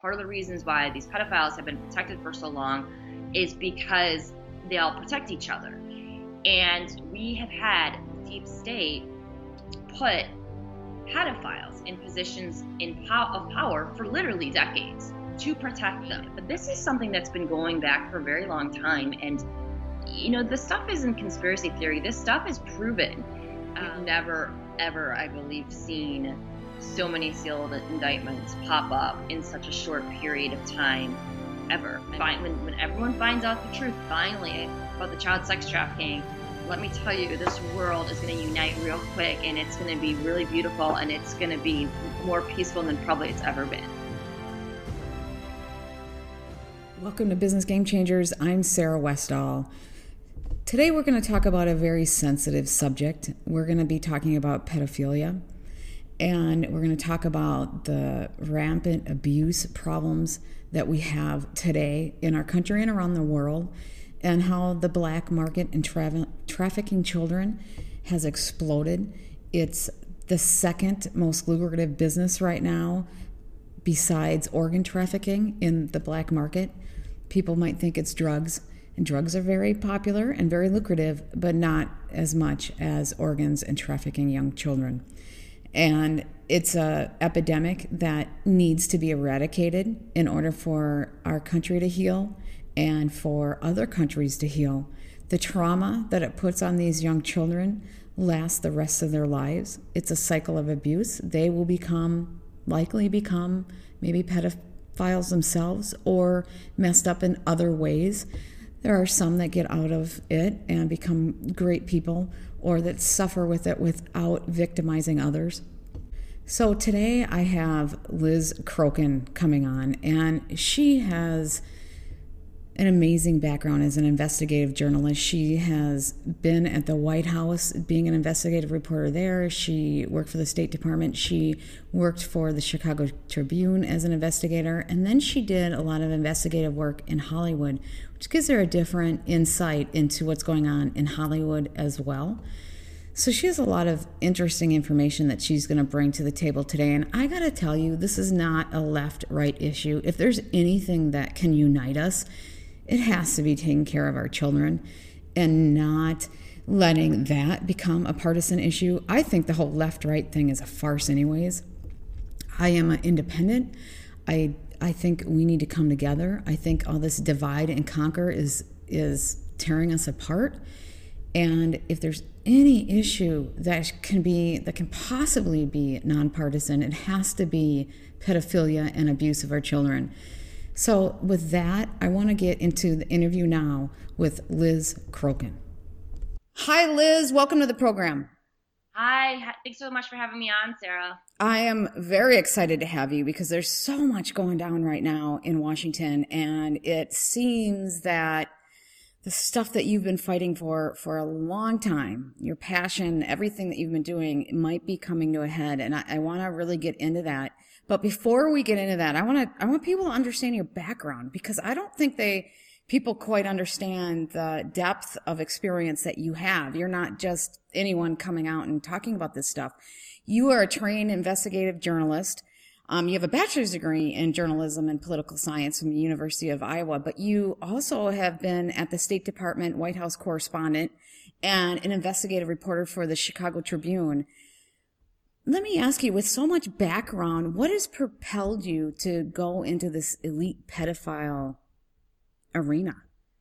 Part of the reasons why these pedophiles have been protected for so long is because they all protect each other. And we have had the deep state put pedophiles in positions of power for literally decades to protect them. But this is something that's been going back for a very long time. And, this stuff isn't conspiracy theory. This stuff is proven. We've never, ever, I believe, seen so many sealed indictments pop up in such a short period of time, ever. When everyone finds out the truth, finally, about the child sex trafficking, let me tell you, this world is going to unite real quick, and it's going to be really beautiful, and it's going to be more peaceful than probably it's ever been. Welcome to Business Game Changers. I'm Sarah Westall. Today we're going to talk about a very sensitive subject. We're going to be talking about pedophilia, and we're going to talk about the rampant abuse problems that we have today in our country and around the world, and how the black market in trafficking children has exploded. It's the second most lucrative business right now besides organ trafficking in the black market. People might think it's drugs, and drugs are very popular and very lucrative, but not as much as organs and trafficking young children. And it's an epidemic that needs to be eradicated in order for our country to heal and for other countries to heal. The trauma that it puts on these young children lasts the rest of their lives. It's a cycle of abuse. They will likely become maybe pedophiles themselves or messed up in other ways. There are some that get out of it and become great people, or that suffer with it without victimizing others. So today I have Liz Crokin coming on, and she has an amazing background as an investigative journalist. She has been at the White House being an investigative reporter there. She worked for the State Department. She worked for the Chicago Tribune as an investigator. And then she did a lot of investigative work in Hollywood, which gives her a different insight into what's going on in Hollywood as well. So she has a lot of interesting information that she's going to bring to the table today. And I got to tell you, this is not a left-right issue. If there's anything that can unite us, it has to be taking care of our children and not letting that become a partisan issue. I think the whole left-right thing is a farce anyways. I am an independent. I think we need to come together. I think all this divide and conquer is tearing us apart. And if there's any issue that can possibly be nonpartisan, it has to be pedophilia and abuse of our children. So with that, I want to get into the interview now with Liz Crokin. Hi, Liz. Welcome to the program. Hi. Thanks so much for having me on, Sarah. I am very excited to have you because there's so much going down right now in Washington, and it seems that the stuff that you've been fighting for a long time, your passion, everything that you've been doing might be coming to a head, and I want to really get into that. But before we get into that, I want people to understand your background, because I don't think people quite understand the depth of experience that you have. You're not just anyone coming out and talking about this stuff. You are a trained investigative journalist. You have a bachelor's degree in journalism and political science from the University of Iowa, but you also have been at the State Department White House correspondent and an investigative reporter for the Chicago Tribune. Let me ask you, with so much background, what has propelled you to go into this elite pedophile arena?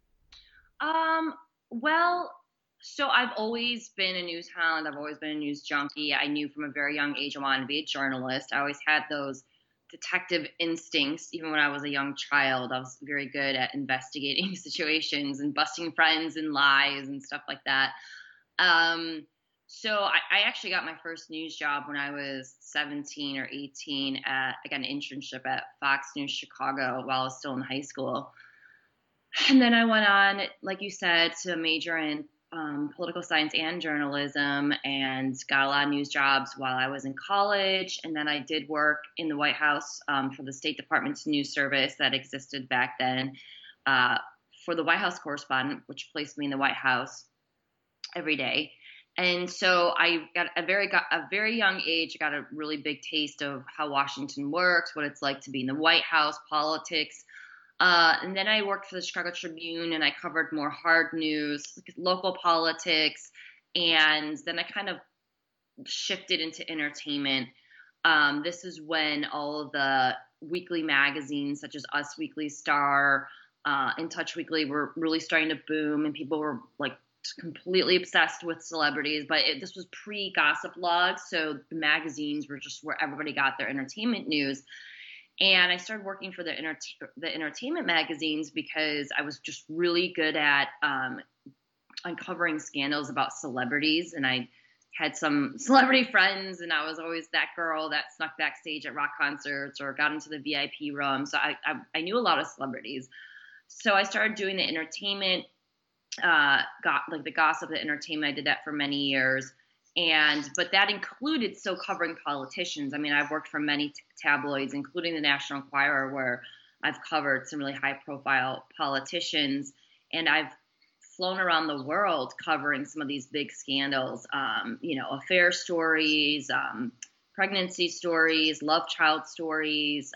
Well, so I've always been a news hound. I've always been a news junkie. I knew from a very young age I wanted to be a journalist. I always had those detective instincts. Even when I was a young child, I was very good at investigating situations and busting friends and lies and stuff like that. So I actually got my first news job when I was 17 or 18. I got an internship at Fox News Chicago while I was still in high school. And then I went on, like you said, to major in political science and journalism, and got a lot of news jobs while I was in college. And then I did work in the White House for the State Department's news service that existed back then for the White House correspondent, which placed me in the White House every day. And so I got a very young age. I got a really big taste of how Washington works, what it's like to be in the White House, politics. And then I worked for the Chicago Tribune, and I covered more hard news, local politics, and then I kind of shifted into entertainment. This is when all of the weekly magazines, such as Us Weekly, Star, In Touch Weekly, were really starting to boom, and people were like completely obsessed with celebrities. But this was pre-Gossip Log, so the magazines were just where everybody got their entertainment news. And I started working for the entertainment magazines because I was just really good at uncovering scandals about celebrities. And I had some celebrity friends, and I was always that girl that snuck backstage at rock concerts or got into the VIP room. So I knew a lot of celebrities. So I started doing the entertainment, got like the gossip, the entertainment. I did that for many years. But that included still covering politicians. I mean, I've worked for many tabloids, including the National Enquirer, where I've covered some really high profile politicians, and I've flown around the world covering some of these big scandals, affair stories, pregnancy stories, love child stories.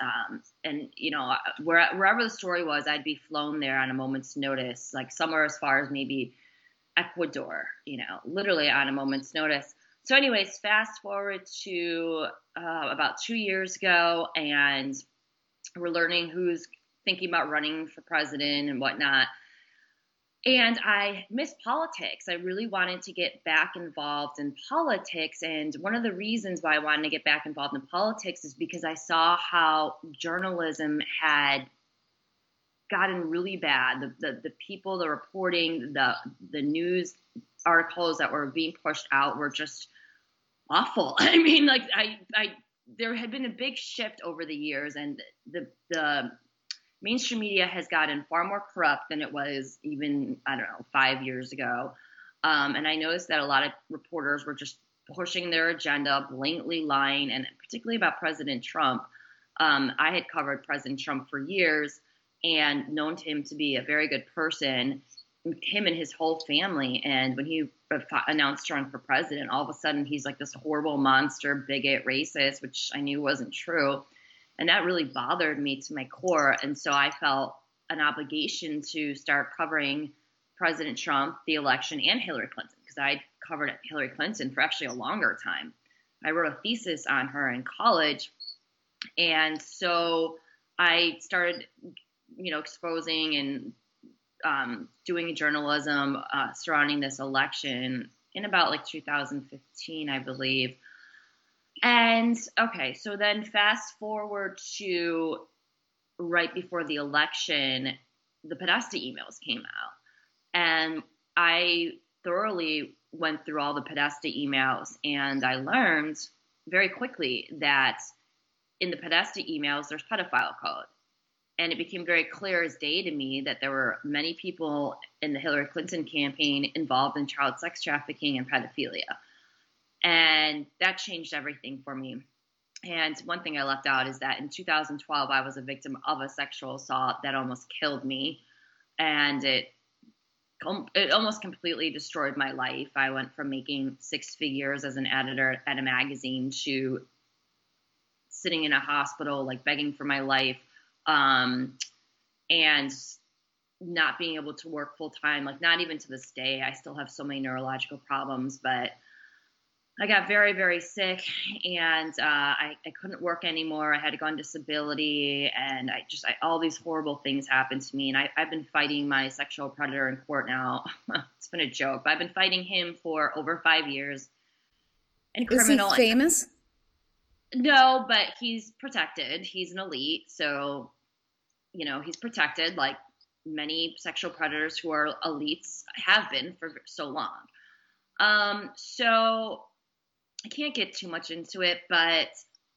Wherever the story was, I'd be flown there on a moment's notice, like somewhere as far as maybe Ecuador, literally on a moment's notice. So anyways, fast forward to about 2 years ago, and we're learning who's thinking about running for president and whatnot. And I missed politics. I really wanted to get back involved in politics. And one of the reasons why I wanted to get back involved in politics is because I saw how journalism had gotten really bad. The people, the reporting, the news articles that were being pushed out were just awful. I mean, like there had been a big shift over the years, and the mainstream media has gotten far more corrupt than it was even, 5 years ago. And I noticed that a lot of reporters were just pushing their agenda, blatantly lying, and particularly about President Trump. I had covered President Trump for years and known him to be a very good person, him and his whole family. And when he announced to run for president, all of a sudden he's like this horrible monster, bigot, racist, which I knew wasn't true. And that really bothered me to my core. And so I felt an obligation to start covering President Trump, the election, and Hillary Clinton, because I covered Hillary Clinton for actually a longer time. I wrote a thesis on her in college. And so I started, exposing and doing journalism surrounding this election in about like 2015, I believe. And okay, so then fast forward to right before the election, the Podesta emails came out. And I thoroughly went through all the Podesta emails, and I learned very quickly that in the Podesta emails, there's pedophile code. And it became very clear as day to me that there were many people in the Hillary Clinton campaign involved in child sex trafficking and pedophilia. And that changed everything for me. And one thing I left out is that in 2012, I was a victim of a sexual assault that almost killed me. And it almost completely destroyed my life. I went from making 6 figures as an editor at a magazine to sitting in a hospital, like begging for my life. And not being able to work full time, like not even to this day. I still have so many neurological problems, but I got very, very sick, and I couldn't work anymore. I had to go on disability, and all these horrible things happened to me. And I've been fighting my sexual predator in court now. It's been a joke, but I've been fighting him for over 5 years. And criminal. Is he famous? No, but he's protected. He's an elite, so he's protected, like many sexual predators who are elites have been for so long. So I can't get too much into it, but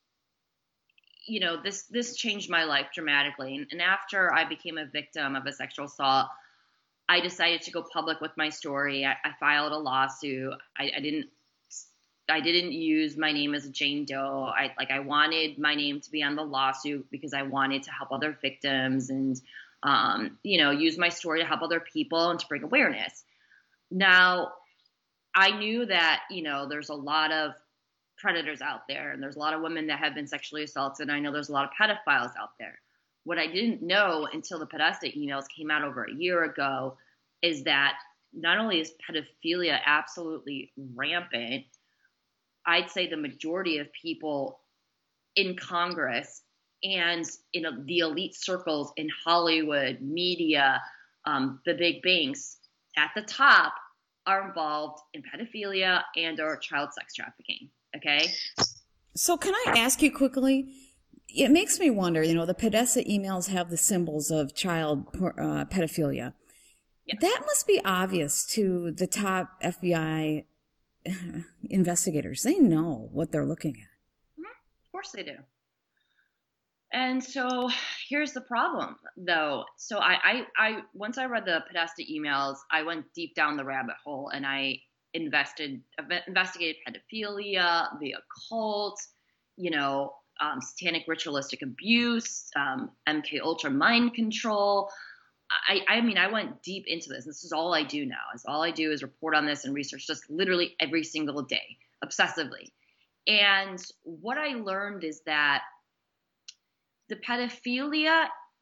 this changed my life dramatically. And after I became a victim of a sexual assault, I decided to go public with my story. I filed a lawsuit. I didn't use my name as a Jane Doe. I wanted my name to be on the lawsuit because I wanted to help other victims and, use my story to help other people and to bring awareness. Now, I knew that, there's a lot of predators out there, and there's a lot of women that have been sexually assaulted, and I know there's a lot of pedophiles out there. What I didn't know until the Podesta emails came out over a year ago is that not only is pedophilia absolutely rampant, I'd say the majority of people in Congress and in the elite circles in Hollywood, media, the big banks at the top are involved in pedophilia and or child sex trafficking. Okay. So can I ask you quickly? It makes me wonder, the Podesta emails have the symbols of child pedophilia. Yes. That must be obvious to the top FBI investigators. They know what they're looking at. Of course they do. And so here's the problem, though. So I once I read the Podesta emails, I went deep down the rabbit hole and I investigated pedophilia, the occult, satanic ritualistic abuse, MK Ultra mind control. I mean, I went deep into this. This is all I do now. All I do is report on this and research just literally every single day, obsessively. And what I learned is that the pedophilia,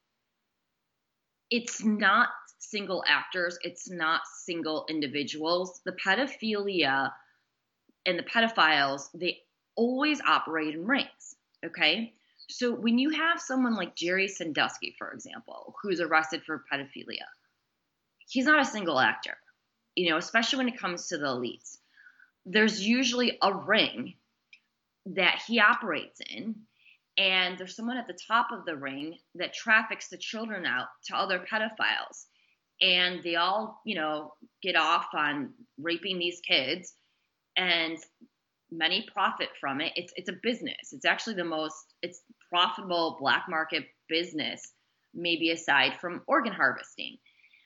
it's not single actors. It's not single individuals. The pedophilia and the pedophiles, they always operate in rings, okay? So when you have someone like Jerry Sandusky, for example, who's arrested for pedophilia, he's not a single actor, especially when it comes to the elites. There's usually a ring that he operates in, and there's someone at the top of the ring that traffics the children out to other pedophiles. And they all, get off on raping these kids, and many profit from it. It's a business. It's actually it's profitable black market business, maybe aside from organ harvesting.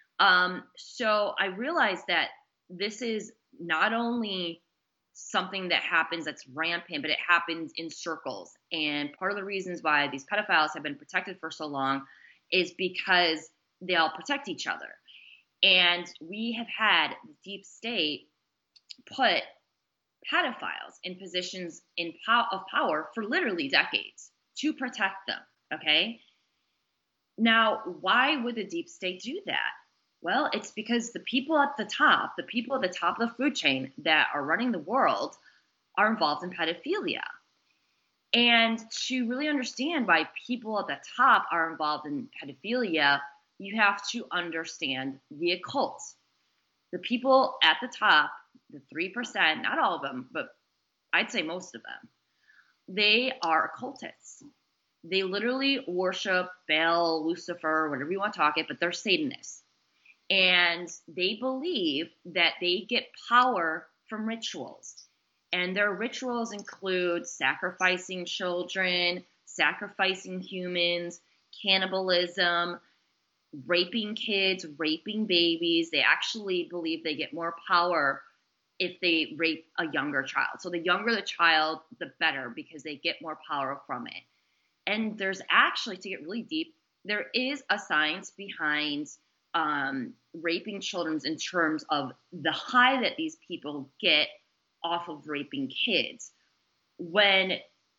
So I realized that this is not only something that happens that's rampant, but it happens in circles. And part of the reasons why these pedophiles have been protected for so long is because they all protect each other. And we have had the deep state put pedophiles in positions of power for literally decades to protect them, okay? Now, why would the deep state do that? Well, it's because the people at the top of the food chain that are running the world are involved in pedophilia. And to really understand why people at the top are involved in pedophilia, you have to understand the occult. The people at the top, the 3%, not all of them, but I'd say most of them, they are occultists. They literally worship Baal, Lucifer, whatever you want to talk it, but they're Satanists. And they believe that they get power from rituals. And their rituals include sacrificing children, sacrificing humans, cannibalism, raping kids, raping babies. They actually believe they get more power if they rape a younger child. So the younger the child, the better, because they get more power from it. And there's actually, to get really deep, there is a science behind raping children in terms of the high that these people get off of raping kids. When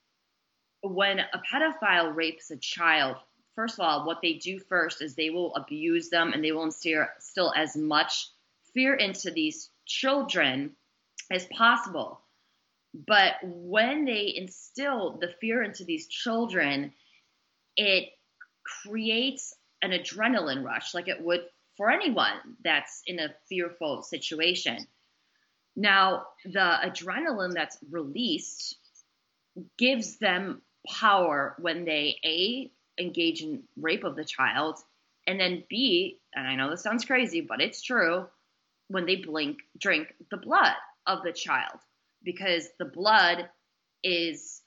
a pedophile rapes a child, first of all, what they do first is they will abuse them and they will instill as much fear into these children as possible. But when they instill the fear into these children, it creates an adrenaline rush like it would for anyone that's in a fearful situation. Now, the adrenaline that's released gives them power when they, A, engage in rape of the child, and then B, and I know this sounds crazy, but it's true, when they drink the blood of the child, because the blood is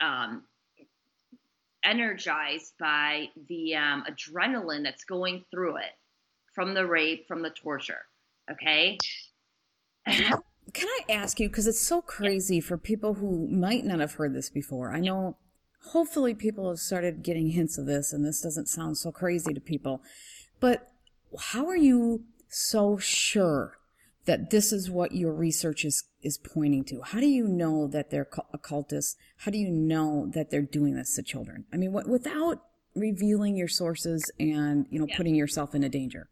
energized by the adrenaline that's going through it from the rape, from the torture, okay? Can I ask you, because it's so crazy for people who might not have heard this before. I know hopefully people have started getting hints of this and this doesn't sound so crazy to people, but how are you so sure that this is what your research is pointing to? How do you know that they're occultists? How do you know that they're doing this to children? I mean, without revealing your sources and, putting yourself into danger.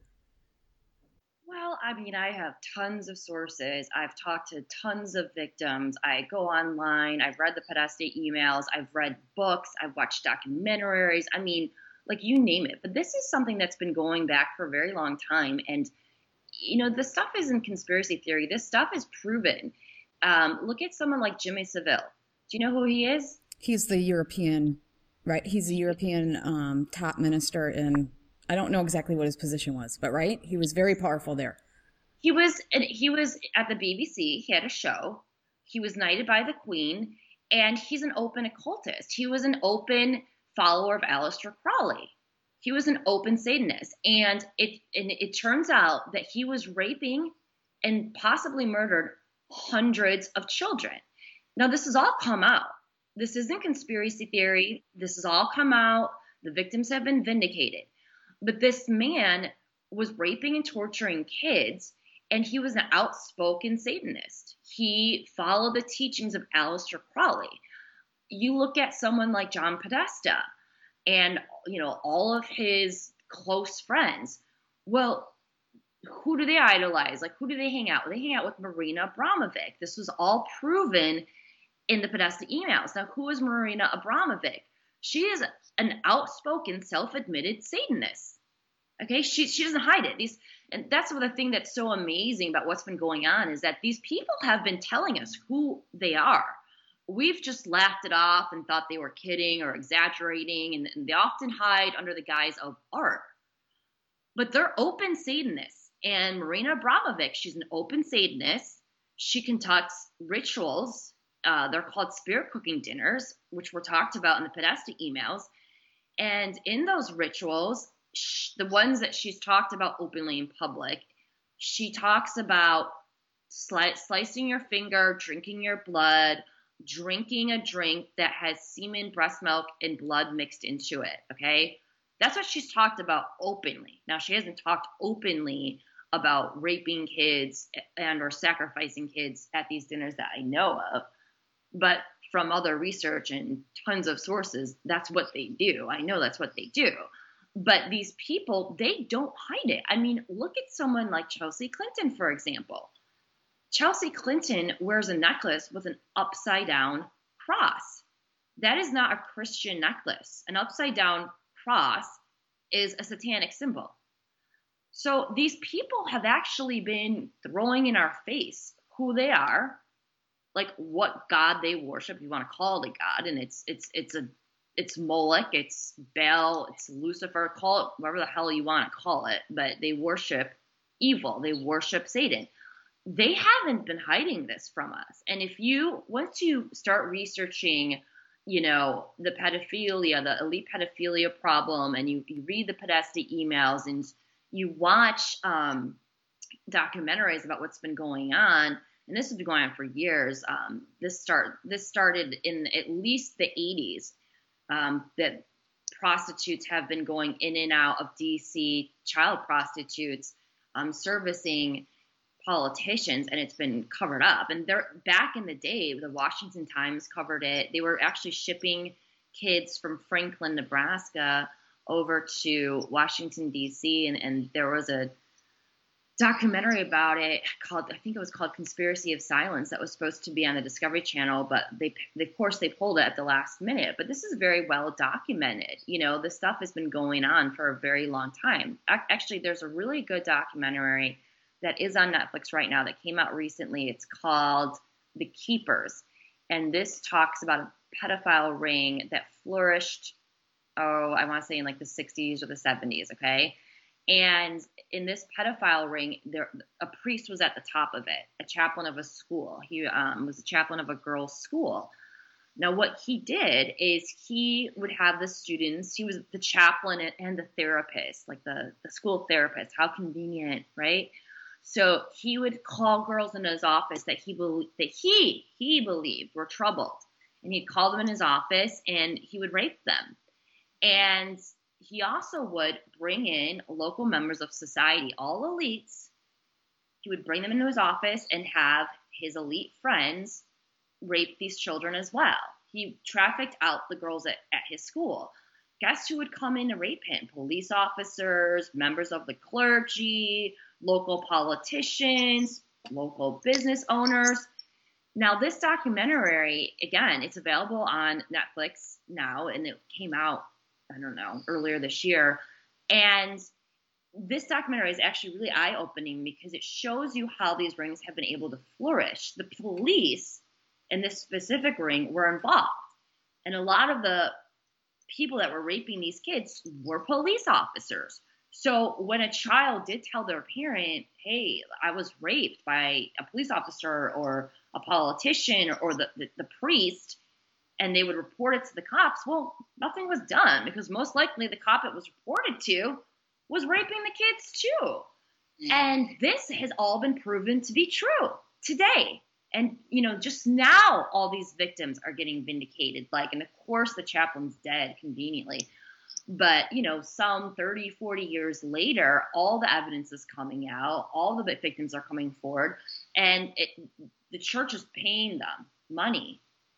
Well, I mean, I have tons of sources. I've talked to tons of victims. I go online. I've read the Podesta emails. I've read books. I've watched documentaries. I mean, like, you name it. But this is something that's been going back for a very long time. And, the stuff isn't conspiracy theory. This stuff is proven. Look at someone like Jimmy Savile. Do you know who he is? He's the European, right? He's the European top minister in, I don't know exactly what his position was, but right? He was very powerful there. He was at the BBC. He had a show. He was knighted by the Queen, and he's an open occultist. He was an open follower of Aleister Crowley. He was an open Satanist, and it turns out that he was raping and possibly murdered hundreds of children. Now, this has all come out. This isn't conspiracy theory. This has all come out. The victims have been vindicated. But this man was raping and torturing kids, and he was an outspoken Satanist. He followed the teachings of Aleister Crowley. You look at someone like John Podesta and, all of his close friends. Well, who do they idolize? Like, who do they hang out with? They hang out with Marina Abramovic. This was all proven in the Podesta emails. Now, who is Marina Abramovic? She is an outspoken, self-admitted Satanist. Okay, she doesn't hide it. And that's the thing that's so amazing about what's been going on is that these people have been telling us who they are. We've just laughed it off and thought they were kidding or exaggerating, and they often hide under the guise of art. But they're open Satanists. And Marina Abramovic, she's an open Satanist. She conducts rituals. They're called spirit cooking dinners, which were talked about in the Podesta emails. And in those rituals, the ones that she's talked about openly in public, she talks about slicing your finger, drinking your blood, drinking a drink that has semen, breast milk, and blood mixed into it, okay? That's what she's talked about openly. Now, she hasn't talked openly about raping kids and or sacrificing kids at these dinners that I know of, but from other research and tons of sources, that's what they do. I know that's what they do. But these people, they don't hide it. I mean, look at someone like Chelsea Clinton, for example. Chelsea Clinton wears a necklace with an upside down cross. That is not a Christian necklace. An upside down cross is a satanic symbol. So these people have actually been throwing in our face who they are, like what God they worship. You want to call it a God, and it's Moloch, it's Baal, it's Lucifer, call it whatever the hell you want to call it, but they worship evil. They worship Satan. They haven't been hiding this from us. And once you start researching, the pedophilia, the elite pedophilia problem, and you read the Podesta emails and you watch documentaries about what's been going on, and this has been going on for years. This started in at least the 80s. That prostitutes have been going in and out of DC, child prostitutes, servicing politicians, and it's been covered up. And back in the day, the Washington Times covered it. They were actually shipping kids from Franklin, Nebraska over to Washington, DC, and there was a documentary about it I think it was called Conspiracy of Silence, that was supposed to be on the Discovery Channel, but they of course they pulled it at the last minute. But this is very well documented. This stuff has been going on for a very long time. Actually, there's a really good documentary that is on Netflix right now that came out recently. It's called The Keepers, and this talks about a pedophile ring that flourished, I want to say in like the 60s or the 70s, okay? And in this pedophile ring, a priest was at the top of it, a chaplain of a school. He was a chaplain of a girls' school. Now, what he did is he would have the students, he was the chaplain and the therapist, like the school therapist. How convenient, right? So he would call girls into his office that he believed were troubled. And he'd call them in his office and he would rape them. And he also would bring in local members of society, all elites, he would bring them into his office and have his elite friends rape these children as well. He trafficked out the girls at his school. Guess who would come in to rape him? Police officers, members of the clergy, local politicians, local business owners. Now, this documentary, again, it's available on Netflix now, and it came out, I don't know, earlier this year. And this documentary is actually really eye-opening because it shows you how these rings have been able to flourish. The police in this specific ring were involved. And a lot of the people that were raping these kids were police officers. So when a child did tell their parent, hey, I was raped by a police officer or a politician or the priest, and they would report it to the cops, well, nothing was done because most likely the cop it was reported to was raping the kids too. And this has all been proven to be true today. And, just now all these victims are getting vindicated. And of course the chaplain's dead conveniently. But, some 30, 40 years later, all the evidence is coming out. All the victims are coming forward. And the church is paying them money.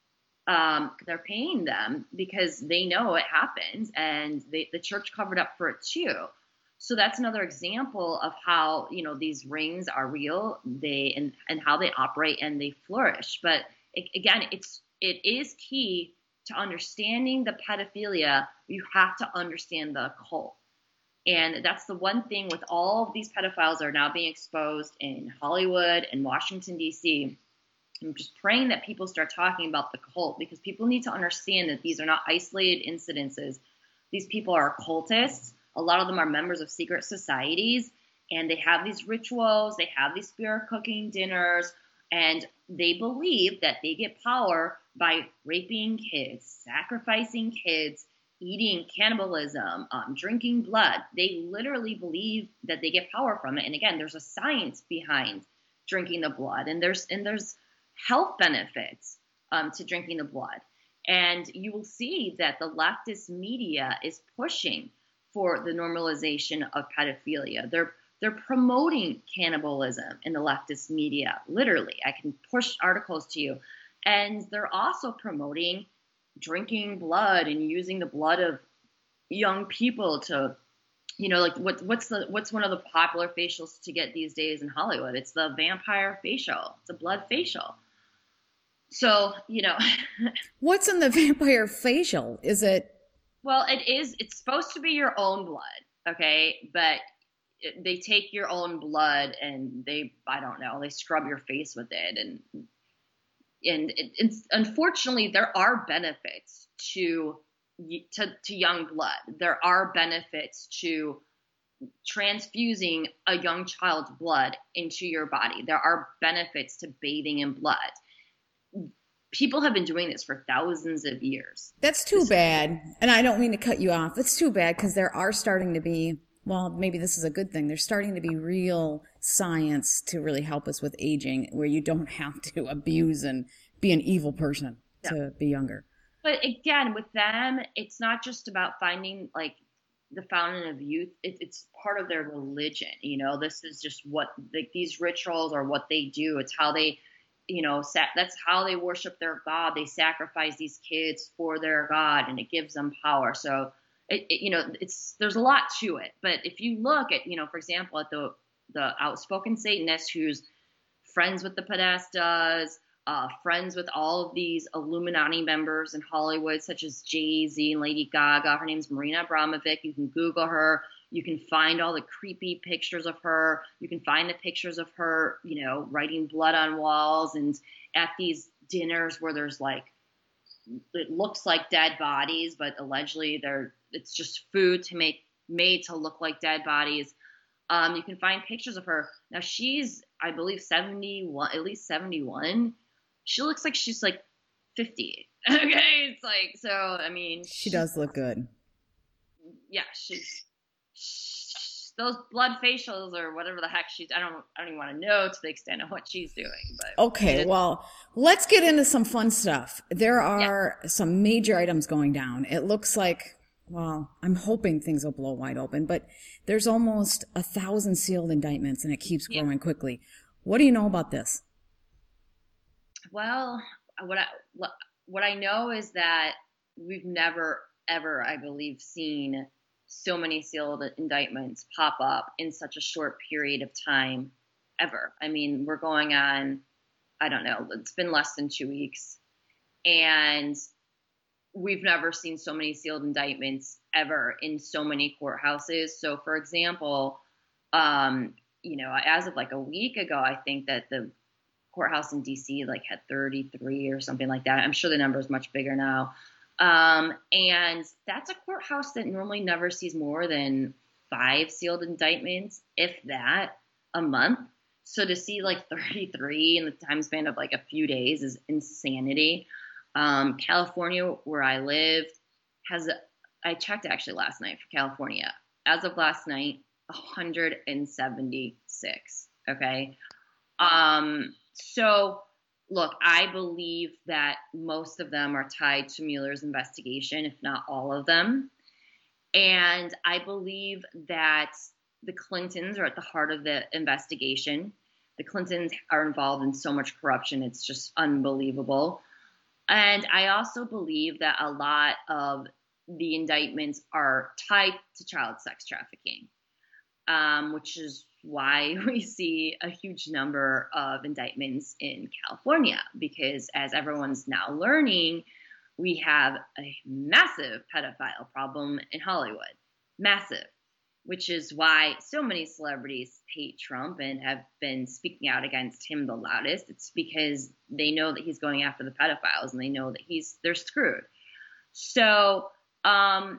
They're paying them because they know it happens. And the church covered up for it too. So that's another example of how, these rings are real, and how they operate and they flourish. But again, it is key to understanding the pedophilia. You have to understand the occult. And that's the one thing with all of these pedophiles that are now being exposed in Hollywood and Washington, D.C. I'm just praying that people start talking about the cult, because people need to understand that these are not isolated incidences. These people are occultists. A lot of them are members of secret societies, and they have these rituals. They have these spirit cooking dinners, and they believe that they get power by raping kids, sacrificing kids, eating cannibalism, drinking blood. They literally believe that they get power from it. And again, there's a science behind drinking the blood, and there's health benefits to drinking the blood. And you will see that the leftist media is pushing for the normalization of pedophilia. They're promoting cannibalism in the leftist media, literally. I can push articles to you. And they're also promoting drinking blood and using the blood of young people to, what's one of the popular facials to get these days in Hollywood? It's the vampire facial. It's a blood facial. So, What's in the vampire facial? Is it? Well, it's supposed to be your own blood, okay? But they take your own blood and they scrub your face with it. And unfortunately, there are benefits to young blood. There are benefits to transfusing a young child's blood into your body. There are benefits to bathing in blood. People have been doing this for thousands of years. That's too bad. And I don't mean to cut you off. It's too bad, because there are starting to be, well, maybe this is a good thing. There's starting to be real science to really help us with aging, where you don't have to abuse and be an evil person to be younger. But again, with them, it's not just about finding the fountain of youth. It's part of their religion. This is just what these rituals are, what they do. It's how they, that's how they worship their God. They sacrifice these kids for their God, and it gives them power. So there's a lot to it. But if you look at, for example, at the outspoken Satanist who's friends with the Podestas, friends with all of these Illuminati members in Hollywood, such as Jay-Z and Lady Gaga. Her name's Marina Abramovic. You can Google her. You can find all the creepy pictures of her. You can find the pictures of her, writing blood on walls, and at these dinners where there's it looks like dead bodies, but allegedly it's just food made to look like dead bodies. You can find pictures of her. Now she's, I believe, 71, at least 71. She looks like she's 50. Okay. It's so, I mean. She does look good. Yeah. Those blood facials or whatever the heck I don't even want to know to the extent of what she's doing. But okay, well, let's get into some fun stuff. There are some major items going down. It looks like Well, I'm hoping things will blow wide open, but there's almost 1,000 sealed indictments and it keeps Yeah. growing quickly. What do you know about this? Well, what I what I know is that we've never ever, I believe, seen so many sealed indictments pop up in such a short period of time ever. I mean, we're going on, I don't know, it's been less than 2 weeks, and we've never seen so many sealed indictments ever in so many courthouses. So, for example, as of like a week ago, I think that the courthouse in DC like had 33 or something like that. I'm sure the number is much bigger now. And that's a courthouse that normally never sees more than 5 sealed indictments, if that, a month. So to see like 33 in the time span of like a few days is insanity. California, where I live, has, I checked actually last night for California. As of last night, 176. Okay. So look, I believe that most of them are tied to Mueller's investigation, if not all of them. And I believe that the Clintons are at the heart of the investigation. The Clintons are involved in so much corruption, it's just unbelievable. And I also believe that a lot of the indictments are tied to child sex trafficking, which is why we see a huge number of indictments in California, because as everyone's now learning, we have a massive pedophile problem in Hollywood. Massive. Which is why so many celebrities hate Trump and have been speaking out against him the loudest. It's because they know that he's going after the pedophiles and they know that they're screwed. So I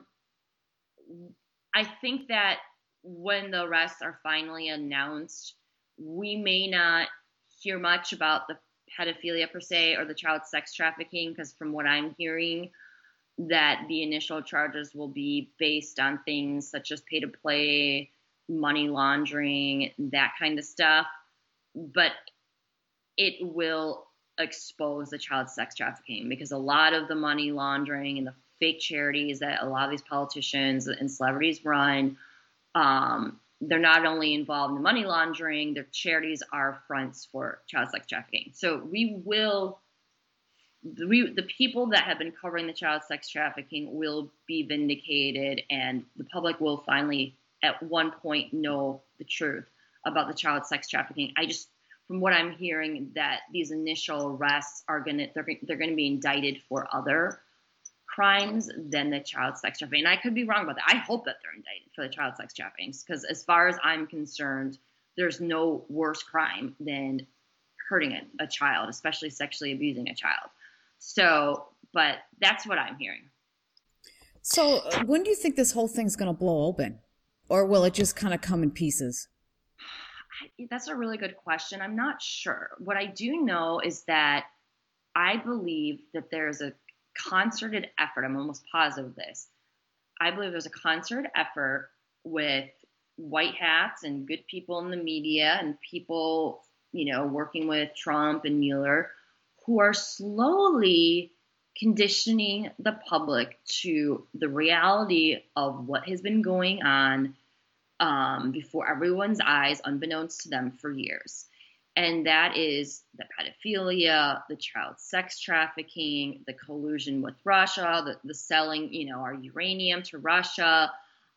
think that when the arrests are finally announced, we may not hear much about the pedophilia per se or the child sex trafficking, because from what I'm hearing, that the initial charges will be based on things such as pay to play, money laundering, that kind of stuff. But it will expose the child sex trafficking, because a lot of the money laundering and the fake charities that a lot of these politicians and celebrities run, they're not only involved in the money laundering, their charities are fronts for child sex trafficking. So the people that have been covering the child sex trafficking will be vindicated, and the public will finally at one point know the truth about the child sex trafficking. From what I'm hearing, that these initial arrests they're going to be indicted for other crimes than the child sex trafficking. And I could be wrong about that. I hope that they're indicted for the child sex trafficking, because as far as I'm concerned, there's no worse crime than hurting a child, especially sexually abusing a child. So, but that's what I'm hearing. So, when do you think this whole thing's going to blow open? Or will it just kind of come in pieces? That's a really good question. I'm not sure. What I do know is that I believe that there's a concerted effort. I'm almost positive of this. I believe there's a concerted effort with white hats and good people in the media and people, working with Trump and Mueller, who are slowly conditioning the public to the reality of what has been going on before everyone's eyes, unbeknownst to them for years. And that is the pedophilia, the child sex trafficking, the collusion with Russia, the selling, our uranium to Russia,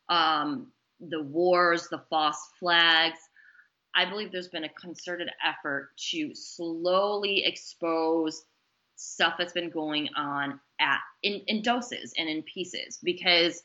the wars, the false flags. I believe there's been a concerted effort to slowly expose stuff that's been going on in doses and in pieces. Because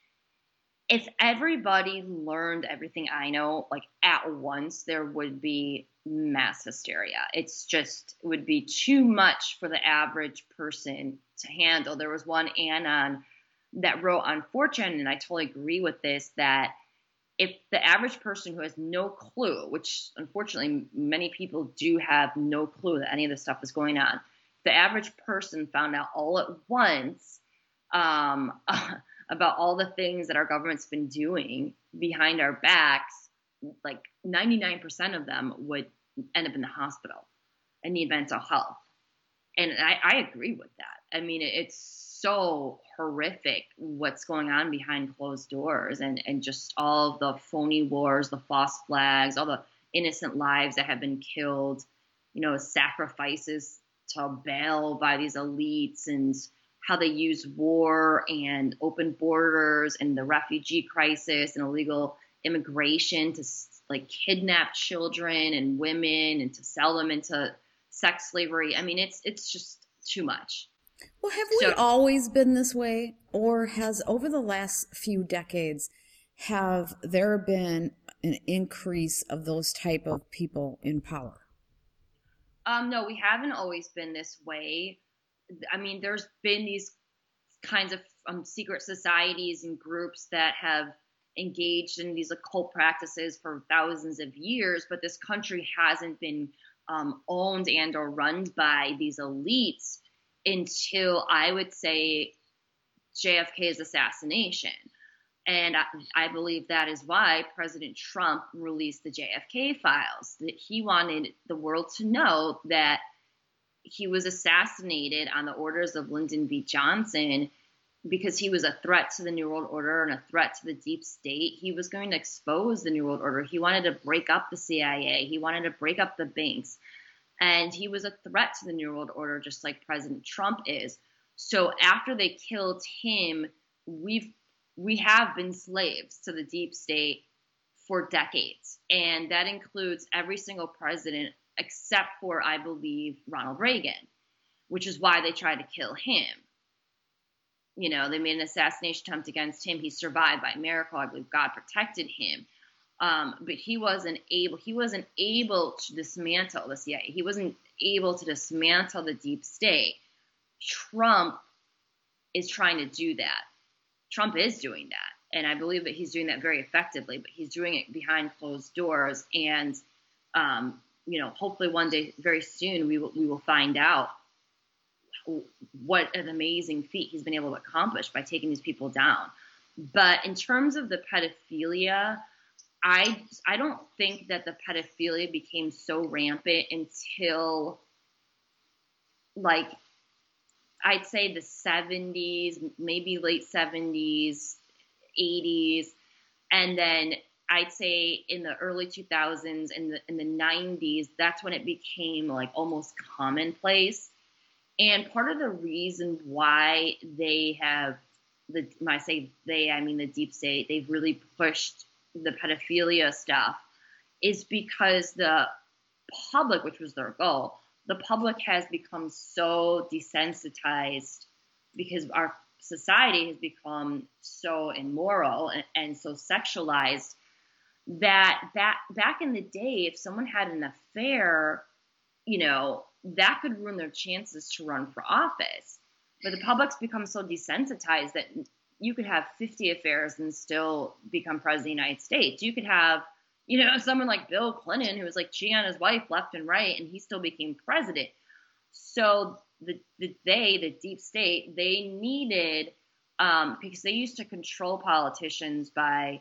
if everybody learned everything I know, like at once, there would be mass hysteria. It would be too much for the average person to handle. There was one Anon that wrote on 4chan, and I totally agree with this, that if the average person who has no clue, which unfortunately many people do have no clue that any of this stuff is going on, the average person found out all at once about all the things that our government's been doing behind our backs, like 99% of them would end up in the hospital and need mental health. And I agree with that. I mean, it's so horrific what's going on behind closed doors, and just all of the phony wars, the false flags, all the innocent lives that have been killed, sacrifices to Baal by these elites, and how they use war and open borders and the refugee crisis and illegal immigration to like kidnap children and women and to sell them into sex slavery. I mean, it's just too much. Well, have we always been this way, or has over the last few decades have there been an increase of those type of people in power? No, we haven't always been this way. I mean, there's been these kinds of secret societies and groups that have engaged in these occult practices for thousands of years, but this country hasn't been owned and or run by these elites until, I would say, JFK's assassination. And I believe that is why President Trump released the JFK files, that he wanted the world to know that he was assassinated on the orders of Lyndon B. Johnson because he was a threat to the New World Order and a threat to the deep state. He was going to expose the New World Order. He wanted to break up the CIA. He wanted to break up the banks. And he was a threat to the New World Order, just like President Trump is. So after they killed him, we have been slaves to the deep state for decades. And that includes every single president except for, I believe, Ronald Reagan, which is why they tried to kill him. They made an assassination attempt against him. He survived by miracle. I believe God protected him. But he wasn't able to dismantle the CIA. He wasn't able to dismantle the deep state. Trump is trying to do that. Trump is doing that. And I believe that he's doing that very effectively, but he's doing it behind closed doors. And, hopefully one day, very soon, we will find out what an amazing feat he's been able to accomplish by taking these people down. But in terms of the pedophilia, I don't think that the pedophilia became so rampant until, like, I'd say the 70s, maybe late 70s, 80s, and then I'd say in the early 2000s, in the 90s, that's when it became like almost commonplace. And part of the reason why they have when I say they, I mean the deep state, they've really pushed the pedophilia stuff, is because the public, which was their goal, the public has become so desensitized because our society has become so immoral and so sexualized that back in the day, if someone had an affair, that could ruin their chances to run for office. But the public's become so desensitized that you could have 50 affairs and still become president of the United States. You could have, someone like Bill Clinton, who was like cheating on his wife left and right, and he still became president. So the deep state, they needed, because they used to control politicians by,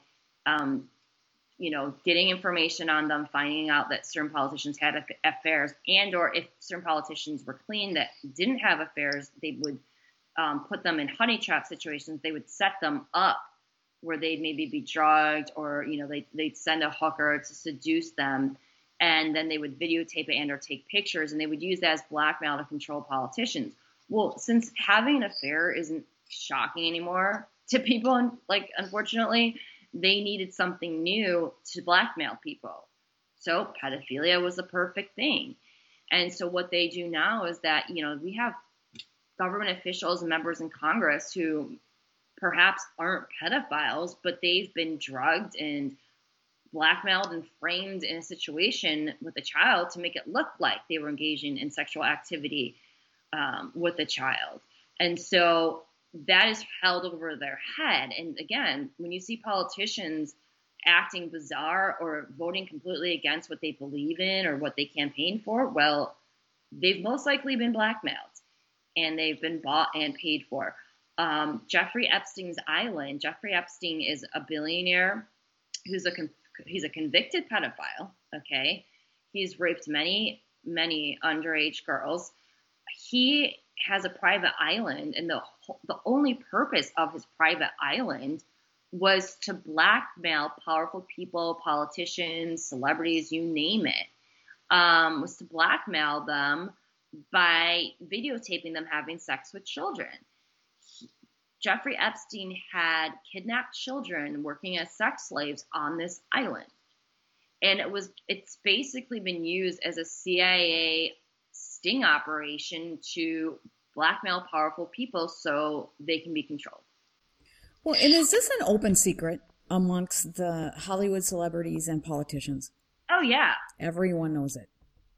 getting information on them, finding out that certain politicians had affairs, and or if certain politicians were clean that didn't have affairs, they would put them in honey trap situations. They would set them up where they'd maybe be drugged, or they'd send a hooker to seduce them, and then they would videotape it and or take pictures, and they would use that as blackmail to control politicians. Well, since having an affair isn't shocking anymore to people, and unfortunately, they needed something new to blackmail people. So pedophilia was the perfect thing. And so what they do now is that, we have government officials and members in Congress who perhaps aren't pedophiles, but they've been drugged and blackmailed and framed in a situation with a child to make it look like they were engaging in sexual activity with a child. And so that is held over their head. And again, when you see politicians acting bizarre or voting completely against what they believe in or what they campaign for, well, they've most likely been blackmailed and they've been bought and paid for. Jeffrey Epstein's island. Jeffrey Epstein is a billionaire he's a convicted pedophile. Okay. He's raped many, many underage girls. He has a private island, and the only purpose of his private island was to blackmail powerful people, politicians, celebrities, you name it, was to blackmail them by videotaping them having sex with children. Jeffrey Epstein had kidnapped children working as sex slaves on this island. And it's basically been used as a CIA sting operation to blackmail powerful people so they can be controlled. Well, and is this an open secret amongst the Hollywood celebrities and politicians? Oh, yeah. Everyone knows it.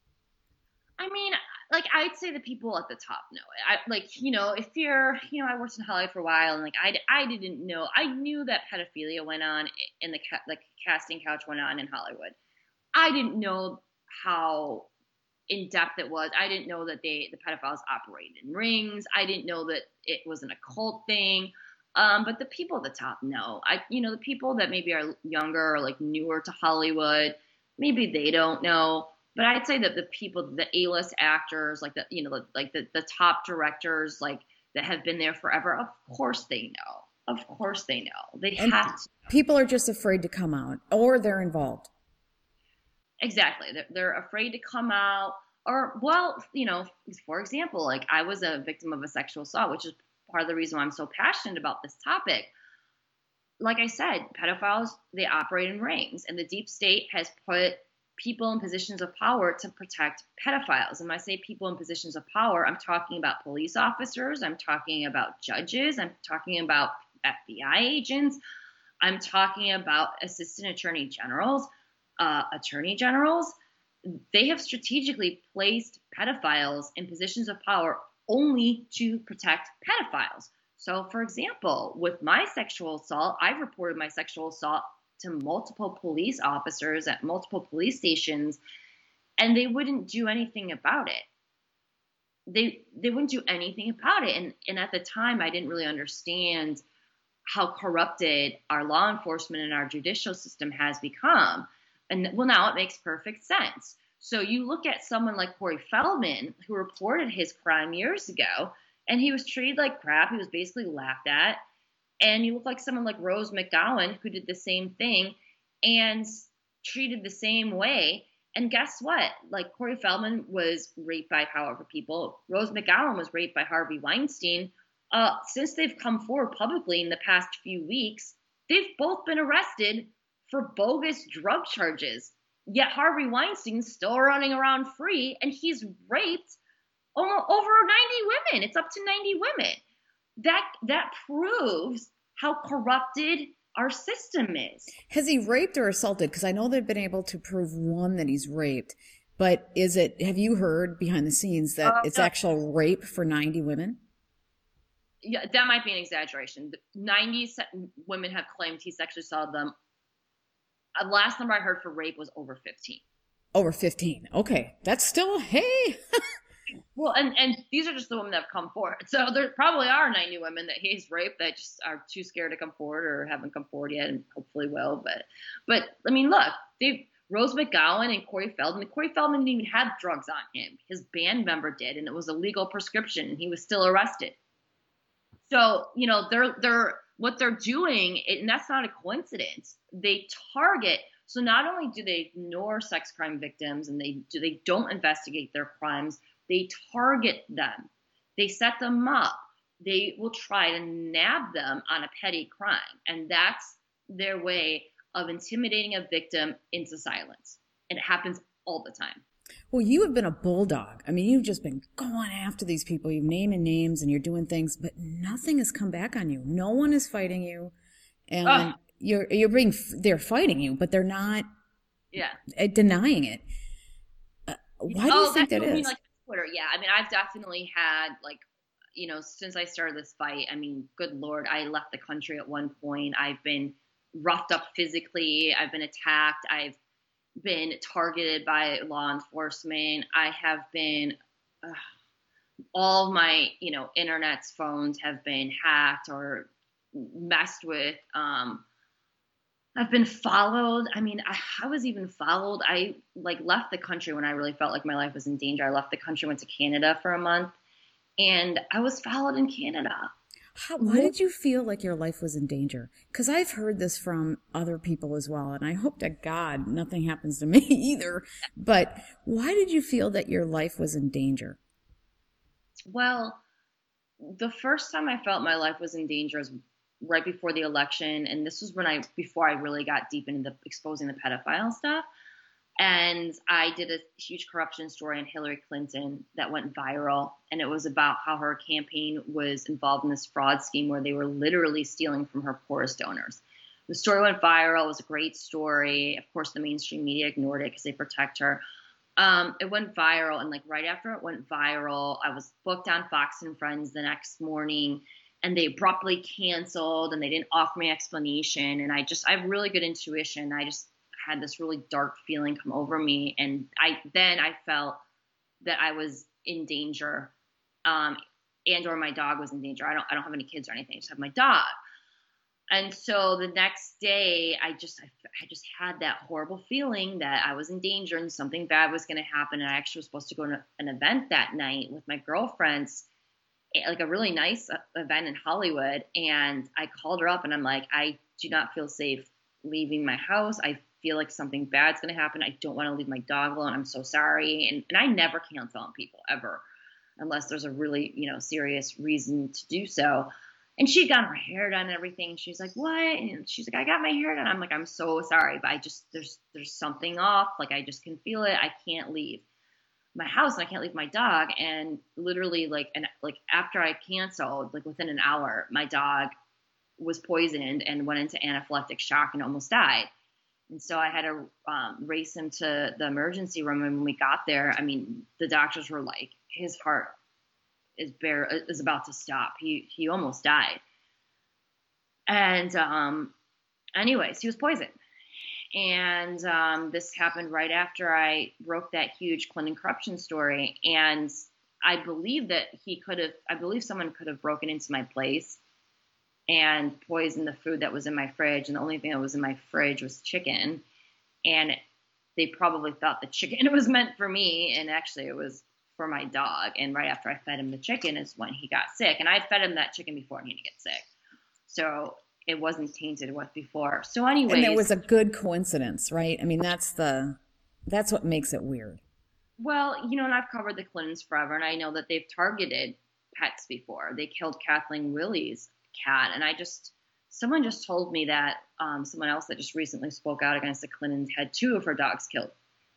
I mean, like, I'd say the people at the top know it. If you're, I worked in Hollywood for a while, and, like, I didn't know. I knew that pedophilia went on and the casting couch went on in Hollywood. I didn't know how in-depth it was. I didn't know that the pedophiles operated in rings. I didn't know that it was an occult thing. But the people at the top know. The people that maybe are younger or, like, newer to Hollywood, maybe they don't know. But I'd say that the people, the A-list actors, like the top directors, like, that have been there forever, of course they know. Of course they know. They have to. People are just afraid to come out, or they're involved. Exactly. They're afraid to come out, or, well, for example, like, I was a victim of a sexual assault, which is part of the reason why I'm so passionate about this topic. Like I said, pedophiles, they operate in rings, and the deep state has put people in positions of power to protect pedophiles. And when I say people in positions of power, I'm talking about police officers, I'm talking about judges, I'm talking about FBI agents, I'm talking about assistant attorney generals, attorney generals. They have strategically placed pedophiles in positions of power only to protect pedophiles. So, for example, with my sexual assault, I've reported my sexual assault to multiple police officers at multiple police stations, and they wouldn't do anything about it. They wouldn't do anything about it. And at the time, I didn't really understand how corrupted our law enforcement and our judicial system has become. And, well, now it makes perfect sense. So you look at someone like Corey Feldman, who reported his crime years ago, and he was treated like crap. He was basically laughed at. And you look like someone like Rose McGowan, who did the same thing and treated the same way. And guess what? Like, Corey Feldman was raped by however people. Rose McGowan was raped by Harvey Weinstein. Since they've come forward publicly in the past few weeks, they've both been arrested for bogus drug charges. Yet Harvey Weinstein's still running around free, and he's raped over 90 women. It's up to 90 women. That proves how corrupted our system is. Has he raped or assaulted? Because I know they've been able to prove one that he's raped, but have you heard behind the scenes that it's actual rape for 90 women? Yeah, that might be an exaggeration. 90 women have claimed he sexually assaulted them. Last number I heard for rape was over 15. Over 15. Okay. That's still, hey. Well, and these are just the women that have come forward. So there probably are 90 women that he's raped that just are too scared to come forward or haven't come forward yet, and hopefully will. But I mean, look, Rose McGowan and Corey Feldman. Corey Feldman didn't even have drugs on him. His band member did, and it was a legal prescription, and he was still arrested. So, what they're doing, and that's not a coincidence. They target. So not only do they ignore sex crime victims and they don't investigate their crimes, they target them. They set them up. They will try to nab them on a petty crime. And that's their way of intimidating a victim into silence. And it happens all the time. Well, you have been a bulldog. I mean, you've just been going after these people. You're naming names and you're doing things, but nothing has come back on you. No one is fighting you. And they're fighting you, but they're not denying it. Why do you think that is? Like Twitter, yeah. I mean, I've definitely had, like, since I started this fight, I mean, good Lord, I left the country at one point. I've been roughed up physically. I've been attacked. I've been targeted by law enforcement. I have been, all of my, internet's phones have been hacked or messed with. I've been followed. I mean, I was even followed. I left the country when I really felt like my life was in danger. I left the country, went to Canada for a month, and I was followed in Canada. Why did you feel like your life was in danger? Because I've heard this from other people as well, and I hope to God nothing happens to me either. But why did you feel that your life was in danger? Well, the first time I felt my life was in danger was right before the election, and this was before I really got deep into exposing the pedophile stuff. And I did a huge corruption story on Hillary Clinton that went viral. And it was about how her campaign was involved in this fraud scheme where they were literally stealing from her poorest donors. The story went viral. It was a great story. Of course, the mainstream media ignored it because they protect her. It went viral. And like right after it went viral, I was booked on Fox and Friends the next morning. And they abruptly canceled and they didn't offer me an explanation. And I have really good intuition. I just had this really dark feeling come over me, and I felt that I was in danger, and or my dog was in danger. I don't have any kids or anything. I just have my dog. And so the next day, I just had that horrible feeling that I was in danger and something bad was going to happen. And I actually was supposed to go to an event that night with my girlfriends, like a really nice event in Hollywood. And I called her up and I'm like, I do not feel safe leaving my house. I feel like something bad's going to happen. I don't want to leave my dog alone. I'm so sorry. And I never cancel on people ever, unless there's a really, serious reason to do so. And she got her hair done and everything. She's like, what? And she's like, I got my hair done. I'm like, I'm so sorry, but there's something off. Like, I just can feel it. I can't leave my house and I can't leave my dog. And literally like after I canceled, like within an hour, my dog was poisoned and went into anaphylactic shock and almost died. And so I had to race him to the emergency room. And when we got there, I mean, the doctors were like, his heart is about to stop. He almost died. And anyways, he was poisoned. And this happened right after I broke that huge Clinton corruption story. And I believe someone could have broken into my place and poisoned the food that was in my fridge. And the only thing that was in my fridge was chicken. And they probably thought the chicken was meant for me. And actually it was for my dog. And right after I fed him the chicken is when he got sick. And I fed him that chicken before he get sick. So it wasn't tainted with before. So anyways. And it was a good coincidence, right? I mean, that's what makes it weird. Well, and I've covered the Clintons forever. And I know that they've targeted pets before. They killed Kathleen Willie's cat. And someone just told me that someone else that just recently spoke out against the Clintons had 2 of her dogs killed.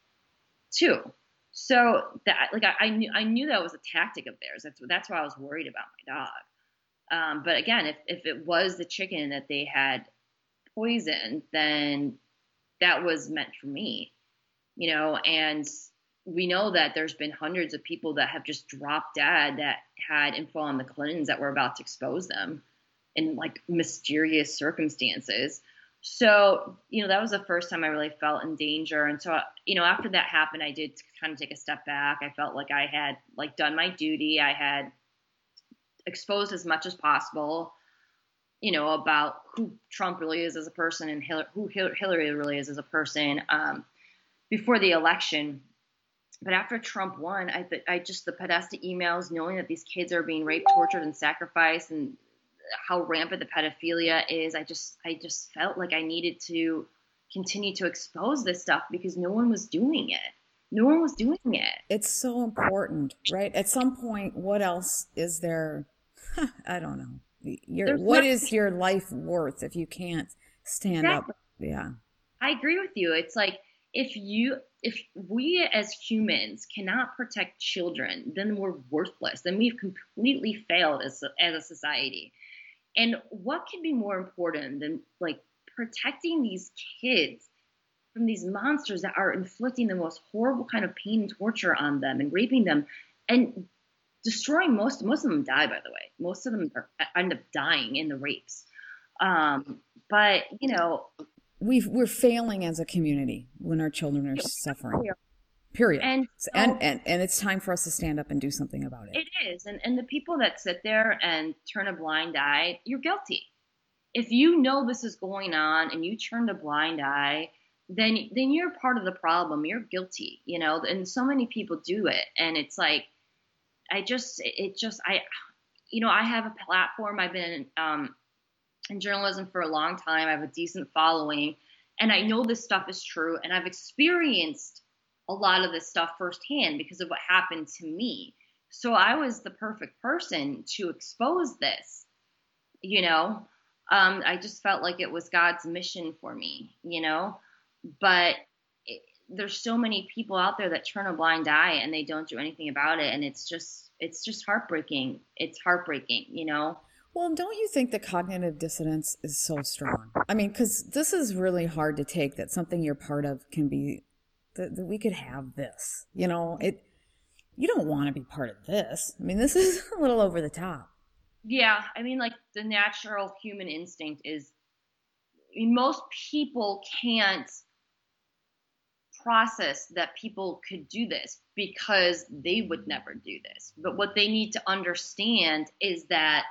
2. So that, like, I knew that was a tactic of theirs. That's why I was worried about my dog. But again, if it was the chicken that they had poisoned, then that was meant for me, and we know that there's been hundreds of people that have just dropped dead that had info on the Clintons that were about to expose them in like mysterious circumstances. So, that was the first time I really felt in danger. And so, after that happened, I did kind of take a step back. I felt like I had like done my duty. I had exposed as much as possible, about who Trump really is as a person and who Hillary really is as a person before the election. But after Trump won, the Podesta emails, knowing that these kids are being raped, tortured, and sacrificed, and how rampant the pedophilia is, I just felt like I needed to continue to expose this stuff because no one was doing it. No one was doing it. It's so important, right? At some point, what else is there? I don't know. What is your life worth if you can't stand up? Yeah. I agree with you. It's like, if we as humans cannot protect children, then we're worthless. Then we've completely failed as a society. And what can be more important than like protecting these kids from these monsters that are inflicting the most horrible kind of pain and torture on them and raping them and destroying most of them die, by the way. Most of them end up dying in the rapes. But we're failing as a community when our children are suffering. Period. And it's time for us to stand up and do something about it. It is. And the people that sit there and turn a blind eye, you're guilty. If you know this is going on and you turn a blind eye, then you're part of the problem. You're guilty, and so many people do it. And it's like, I have a platform. I've been in journalism for a long time. I have a decent following, and I know this stuff is true, and I've experienced a lot of this stuff firsthand because of what happened to me. So I was the perfect person to expose this, you know. I just felt like it was God's mission for me, you know. But there's so many people out there that turn a blind eye and they don't do anything about it, and it's just heartbreaking. It's heartbreaking, you know. Well, don't you think the cognitive dissonance is so strong? I mean, because this is really hard to take, that something you're part of can be, that we could have this, you know, you don't want to be part of this. I mean, this is a little over the top. Yeah, I mean, like the natural human instinct is, I mean, most people can't process that people could do this because they would never do this. But what they need to understand is that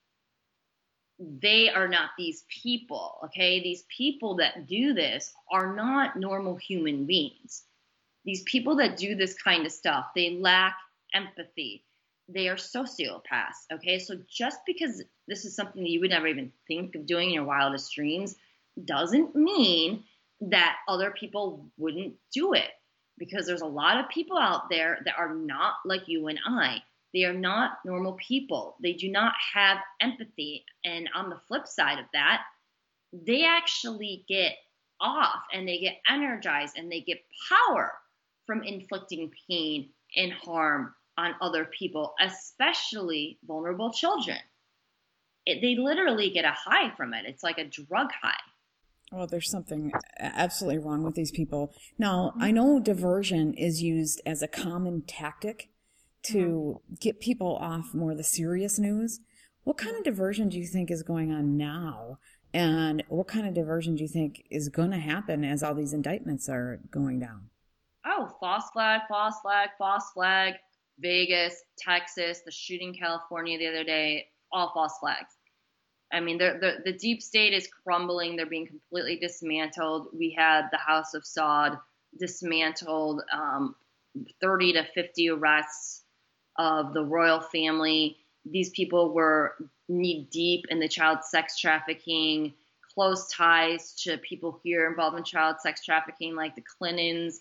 they are not these people, okay? These people that do this are not normal human beings. These people that do this kind of stuff, they lack empathy. They are sociopaths, okay? So just because this is something that you would never even think of doing in your wildest dreams doesn't mean that other people wouldn't do it, because there's a lot of people out there that are not like you and I. They are not normal people. They do not have empathy. And on the flip side of that, they actually get off and they get energized and they get power from inflicting pain and harm on other people, especially vulnerable children. They literally get a high from it. It's like a drug high. Well, there's something absolutely wrong with these people. Now, I know diversion is used as a common tactic to get people off more of the serious news. What kind of diversion do you think is going on now? And what kind of diversion do you think is going to happen as all these indictments are going down? Oh, false flag, false flag, false flag. Vegas, Texas, the shooting in California the other day, all false flags. I mean, the deep state is crumbling. They're being completely dismantled. We had the House of Saud dismantled, 30 to 50 arrests of the royal family. These people were knee deep in the child sex trafficking, close ties to people here involved in child sex trafficking, like the Clintons.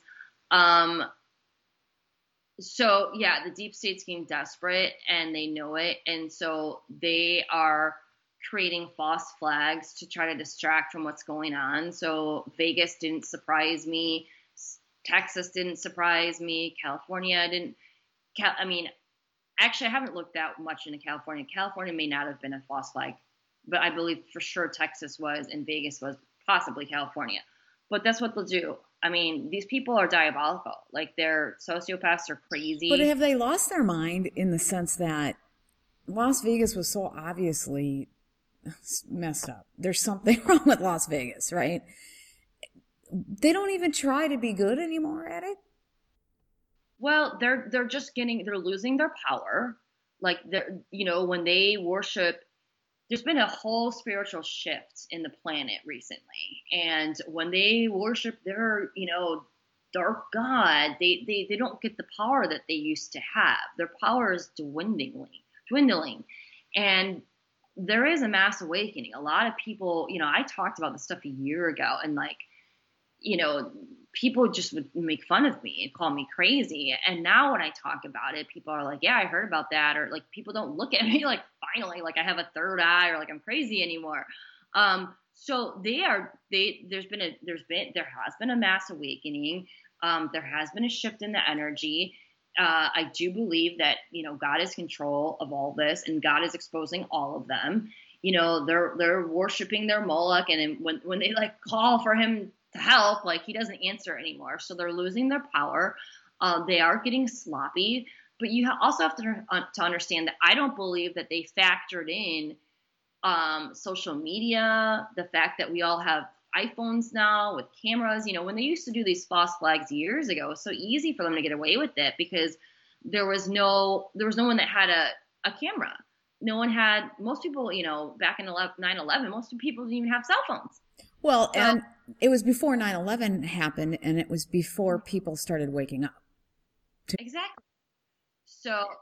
So, yeah, the deep state's getting desperate, and they know it. And so they are creating false flags to try to distract from what's going on. So Vegas didn't surprise me. Texas didn't surprise me. California didn't. I mean, actually, I haven't looked that much into California. California may not have been a false flag, but I believe for sure Texas was and Vegas was, possibly California. But that's what they'll do. I mean, these people are diabolical. Like, they're sociopaths, are crazy. But have they lost their mind in the sense that Las Vegas was so obviously messed up? There's something wrong with Las Vegas, right? They don't even try to be good anymore at it. Well, they're losing their power. Like, when they worship, there's been a whole spiritual shift in the planet recently. And when they worship their, dark god, they don't get the power that they used to have. Their power is dwindling. And there is a mass awakening. A lot of people, I talked about this stuff a year ago, and people just would make fun of me and call me crazy. And now when I talk about it, people are like, yeah, I heard about that. Or like, people don't look at me like, finally, like I have a third eye or like I'm crazy anymore. So there has been a mass awakening. There has been a shift in the energy. I do believe that, God is in control of all this, and God is exposing all of them. They're worshiping their Moloch, and when they like call for him to help, like, he doesn't answer anymore. So they're losing their power. They are getting sloppy, but you also have to understand that I don't believe that they factored in social media, the fact that we all have iPhones now with cameras. When they used to do these false flags years ago, it was so easy for them to get away with it because there was no one that had a camera. No one had, most people, back in 9/11, most people didn't even have cell phones. Well, and it was before 9/11 happened, and it was before people started waking up. Exactly. So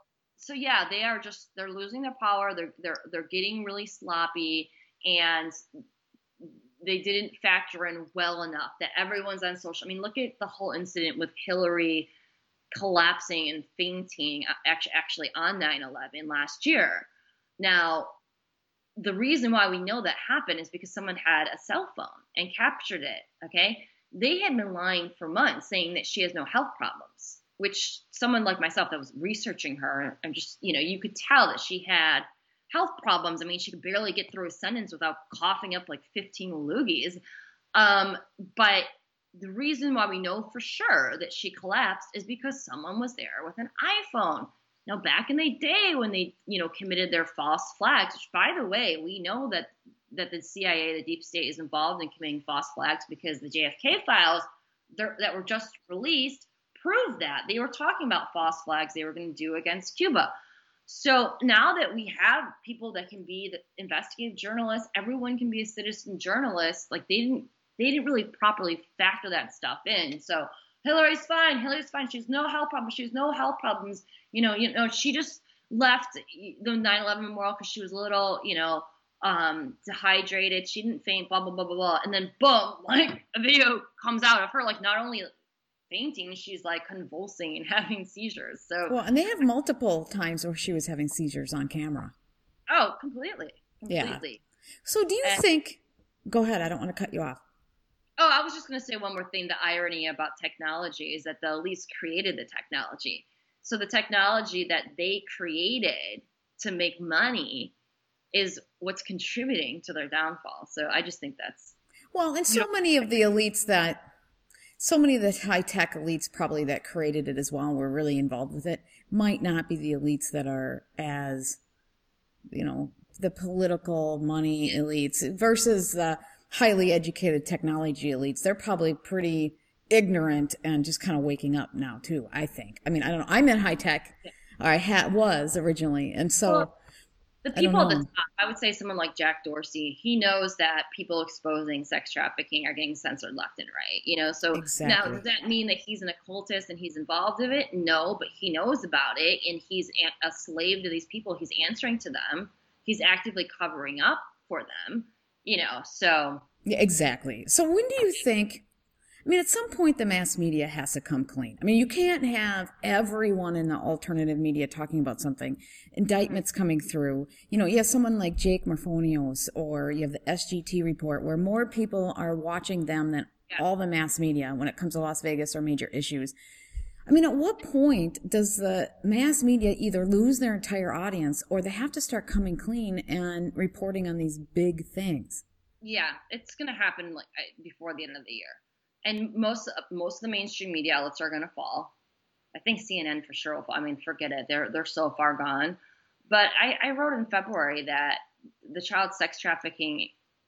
So yeah, they're losing their power. They're getting really sloppy, and they didn't factor in well enough that everyone's on social. I mean, look at the whole incident with Hillary collapsing and fainting actually on 9/11 last year. Now, the reason why we know that happened is because someone had a cell phone and captured it. Okay. They had been lying for months saying that she has no health problems, which someone like myself that was researching her, and just, you could tell that she had health problems. I mean, she could barely get through a sentence without coughing up like 15 loogies. But the reason why we know for sure that she collapsed is because someone was there with an iPhone. Now, back in the day when they, committed their false flags, which, by the way, we know that the CIA, the deep state, is involved in committing false flags because the JFK files that were just released prove that. They were talking about false flags they were going to do against Cuba. So now that we have people that can be the investigative journalists, everyone can be a citizen journalist. Like they didn't really properly factor that stuff in. So Hillary's fine. She has no health problems. She just left the 9/11 memorial because she was a little, dehydrated. She didn't faint, blah, blah, blah, blah, blah. And then boom, like a video comes out of her, like not only fainting, she's like convulsing and having seizures. So well, and they have multiple times where she was having seizures on camera. Oh, completely. Yeah. So do you think, go ahead, I don't want to cut you off. Oh, I was just going to say one more thing. The irony about technology is that the elites created the technology. So the technology that they created to make money is what's contributing to their downfall. So I just think that's... Well, and so many of the high-tech elites probably that created it as well were really involved with it might not be the elites that are as, the political money elites versus the highly educated technology elites. They're probably pretty ignorant and just kind of waking up now too, I think. I mean, I don't know. I'm in high tech. Was originally. And so... Well, the people at the top, I would say someone like Jack Dorsey, he knows that people exposing sex trafficking are getting censored left and right, so exactly. Now, does that mean that he's an occultist and he's involved in it? No, but he knows about it and he's a slave to these people. He's answering to them. He's actively covering up for them, so. Yeah, exactly. So when do you think, at some point the mass media has to come clean. You can't have everyone in the alternative media talking about something, indictments coming through. You have someone like Jake Morphonios, or you have the SGT report where more people are watching them than all the mass media when it comes to Las Vegas or major issues. At what point does the mass media either lose their entire audience or they have to start coming clean and reporting on these big things? Yeah, it's going to happen before the end of the year. And most of the mainstream media outlets are going to fall. I think CNN for sure will fall. Forget it. They're so far gone. But I wrote in February that the child sex trafficking,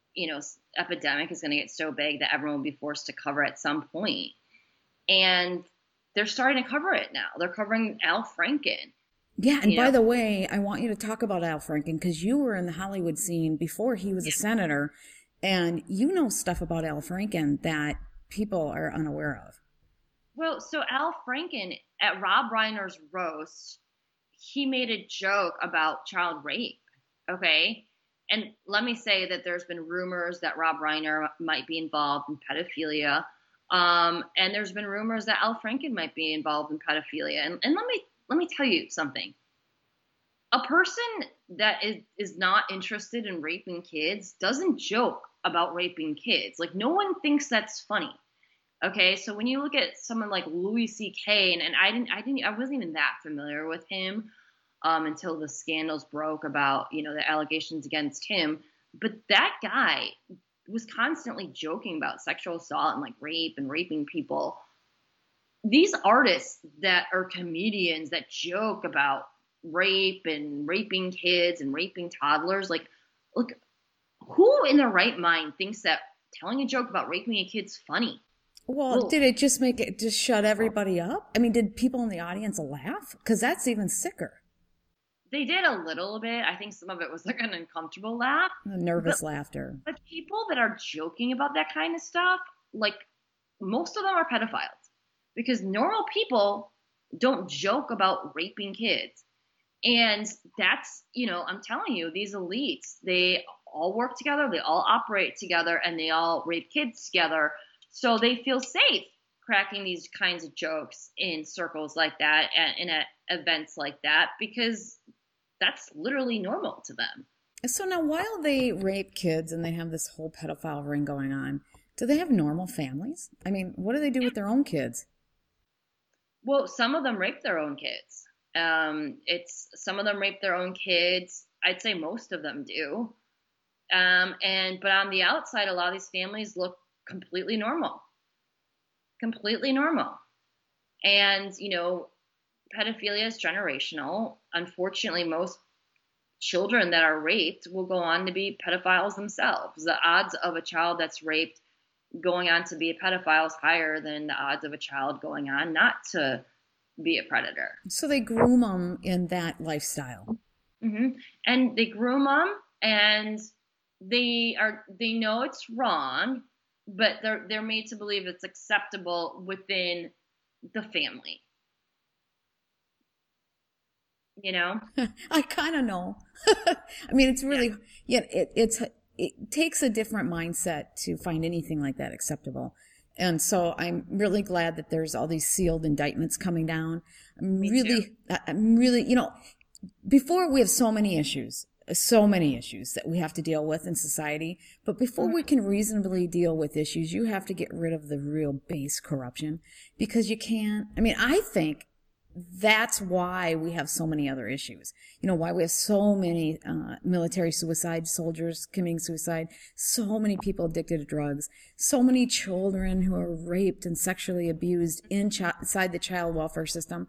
epidemic is going to get so big that everyone will be forced to cover it at some point. And they're starting to cover it now. They're covering Al Franken. Yeah, and by the way, I want you to talk about Al Franken because you were in the Hollywood scene before he was a senator, and you know stuff about Al Franken that people are unaware of. Well, so Al Franken at Rob Reiner's roast, he made a joke about child rape. Okay. And let me say that there's been rumors that Rob Reiner might be involved in pedophilia. And there's been rumors that Al Franken might be involved in pedophilia. And let me tell you something. A person that is not interested in raping kids doesn't joke about raping kids. Like, no one thinks that's funny. Okay, so when you look at someone like Louis C.K., and I wasn't even that familiar with him until the scandals broke about, the allegations against him. But that guy was constantly joking about sexual assault and like rape and raping people. These artists that are comedians that joke about rape and raping kids and raping toddlers, like, look, who in their right mind thinks that telling a joke about raping a kid's funny? Well, did it just shut everybody up? Did people in the audience laugh? Because that's even sicker. They did a little bit. I think some of it was like an uncomfortable laugh. A nervous laughter. But people that are joking about that kind of stuff, like, most of them are pedophiles. Because normal people don't joke about raping kids. And that's, I'm telling you, these elites, they all work together, they all operate together, and they all rape kids together. So they feel safe cracking these kinds of jokes in circles like that and at events like that because that's literally normal to them. So now, while they rape kids and they have this whole pedophile ring going on, do they have normal families? I mean, what do they do with their own kids? Well, some of them rape their own kids. Some of them rape their own kids. I'd say most of them do. But on the outside, a lot of these families look completely normal. Completely normal. And, pedophilia is generational. Unfortunately, most children that are raped will go on to be pedophiles themselves. The odds of a child that's raped going on to be a pedophile is higher than the odds of a child going on not to be a predator. So they groom them in that lifestyle. Mm-hmm. And they groom them, and they know it's wrong, but they're made to believe it's acceptable within the family. I kind of know. I mean, it's really, it takes a different mindset to find anything like that acceptable. And so I'm really glad that there's all these sealed indictments coming down. I'm really, before we have so many issues that we have to deal with in society. But before we can reasonably deal with issues, you have to get rid of the real base corruption because you can't, I think that's why we have so many other issues. Why we have so many military suicide, soldiers committing suicide, so many people addicted to drugs, so many children who are raped and sexually abused inside the child welfare system.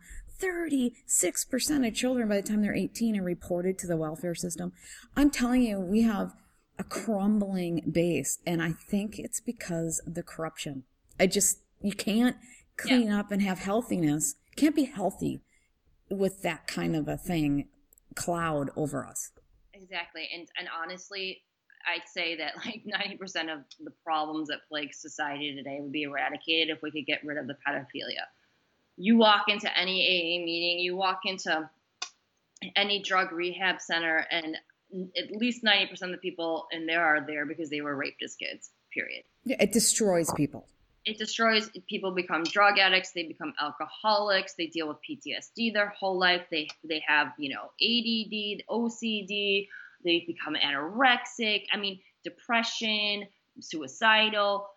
36% of children by the time they're 18 are reported to the welfare system. I'm telling you, we have a crumbling base, and I think it's because of the corruption. You can't clean up and have healthiness. Can't be healthy with that kind of a thing cloud over us. Exactly. And honestly, I'd say that like 90% of the problems that plague society today would be eradicated if we could get rid of the pedophilia. You walk into any AA meeting, you walk into any drug rehab center, and at least 90% of the people in there are there because they were raped as kids, period. Yeah, it destroys people. It destroys people, become drug addicts, they become alcoholics, they deal with PTSD their whole life, they have, ADD, OCD, they become anorexic, depression, suicidal.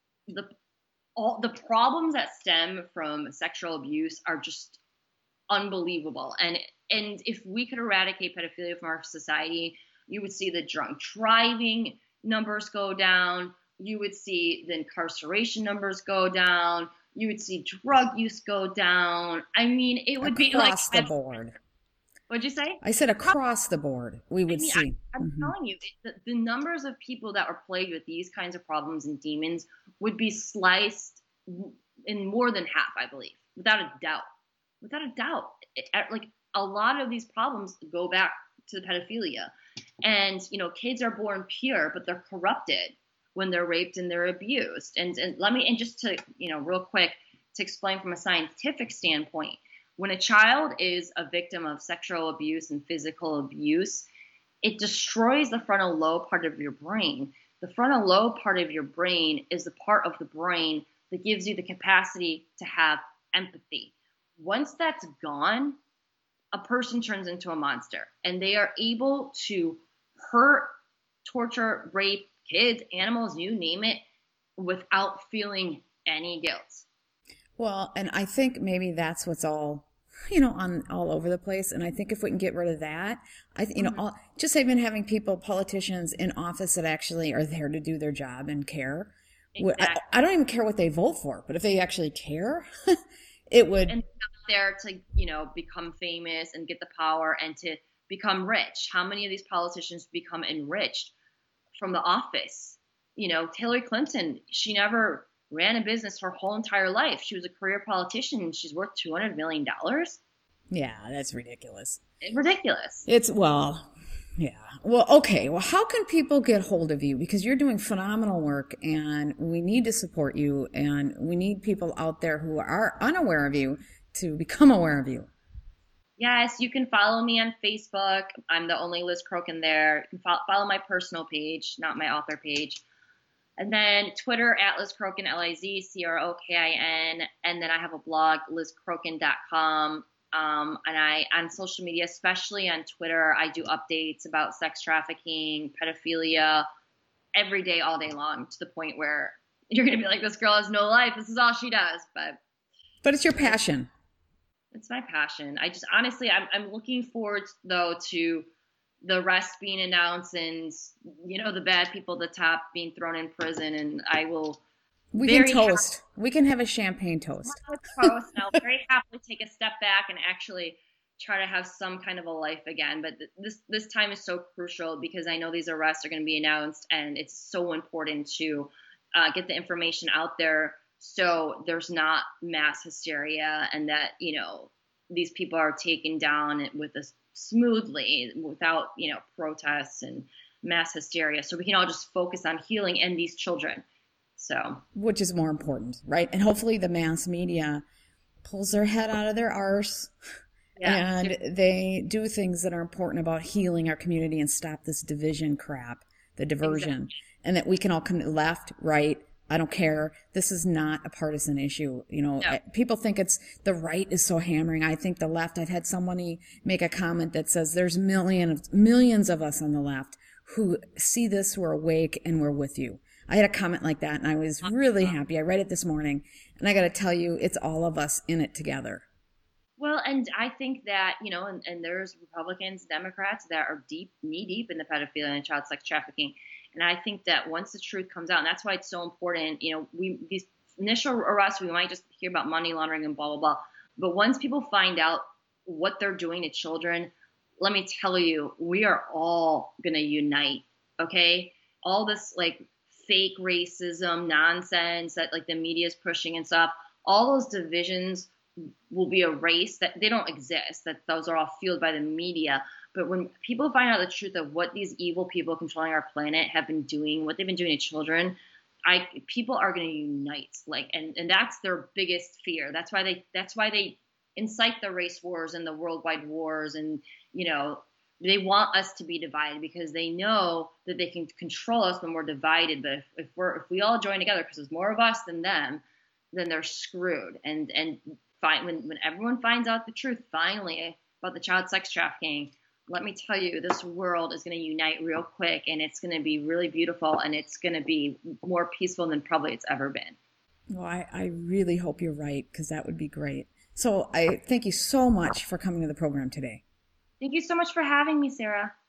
All the problems that stem from sexual abuse are just unbelievable. And if we could eradicate pedophilia from our society, you would see the drunk driving numbers go down. You would see the incarceration numbers go down. You would see drug use go down. It would be like across the board. What'd you say? I said across the board we would see. I'm telling you, the numbers of people that were plagued with these kinds of problems and demons would be sliced in more than half, I believe, without a doubt. Without a doubt. Like a lot of these problems go back to the pedophilia. And, kids are born pure, but they're corrupted when they're raped and they're abused. And just to, real quick, to explain from a scientific standpoint, when a child is a victim of sexual abuse and physical abuse, it destroys the frontal lobe part of your brain. The frontal lobe part of your brain is the part of the brain that gives you the capacity to have empathy. Once that's gone, a person turns into a monster, and they are able to hurt, torture, rape kids, animals, you name it, without feeling any guilt. Well, and I think maybe that's what's all, all over the place. And I think if we can get rid of that, just even having politicians in office that actually are there to do their job and care. Exactly. I don't even care what they vote for, but if they actually care, it would. And not there to, become famous and get the power and to become rich. How many of these politicians become enriched from the office? Hillary Clinton, she never ran a business her whole entire life. She was a career politician, and she's worth $200 million. Yeah, that's ridiculous. Ridiculous. Yeah. Well, okay. Well, how can people get hold of you? Because you're doing phenomenal work, and we need to support you, and we need people out there who are unaware of you to become aware of you. Yes, you can follow me on Facebook. I'm the only Liz Crokin there. You can follow my personal page, not my author page. And then Twitter at Liz Crokin, LIZCROKIN. And then I have a blog, lizcrokin.com. And on social media, especially on Twitter, I do updates about sex trafficking, pedophilia every day, all day long, to the point where you're going to be like, this girl has no life. This is all she does. But it's your passion. It's my passion. I just honestly, I'm looking forward though to the arrest being announced and the bad people at the top being thrown in prison, and I will. We can toast. We can have a champagne toast. And I'll very happily take a step back and actually try to have some kind of a life again. But this time is so crucial because I know these arrests are going to be announced, and it's so important to get the information out there, so there's not mass hysteria, and that, these people are taken down with this smoothly without, protests and mass hysteria. So we can all just focus on healing and these children. So, which is more important, right? And hopefully the mass media pulls their head out of their arse and they do things that are important about healing our community and stop this division crap, the diversion, exactly. And that we can all come left, right, I don't care. This is not a partisan issue. No. People think it's the right is so hammering. I think the left, I've had somebody make a comment that says there's millions of us on the left who see this, who are awake, and we're with you. I had a comment like that, and I was really happy. I read it this morning, and I got to tell you, it's all of us in it together. Well, and I think that, and there's Republicans, Democrats that are knee deep in the pedophilia and child sex trafficking. And I think that once the truth comes out, and that's why it's so important, these initial arrests, we might just hear about money laundering and blah, blah, blah. But once people find out what they're doing to children, let me tell you, we are all going to unite, okay? All this, fake racism nonsense that, the media is pushing and stuff, all those divisions will be erased, that they don't exist, that those are all fueled by the media. But when people find out the truth of what these evil people controlling our planet have been doing, what they've been doing to children, people are going to unite. And that's their biggest fear. That's why they incite the race wars and the worldwide wars, and they want us to be divided because they know that they can control us when we're divided. But if we all join together, because there's more of us than them, then they're screwed. And when everyone finds out the truth finally about the child sex trafficking, let me tell you, this world is going to unite real quick, and it's going to be really beautiful, and it's going to be more peaceful than probably it's ever been. Well, I really hope you're right, because that would be great. So I thank you so much for coming to the program today. Thank you so much for having me, Sarah.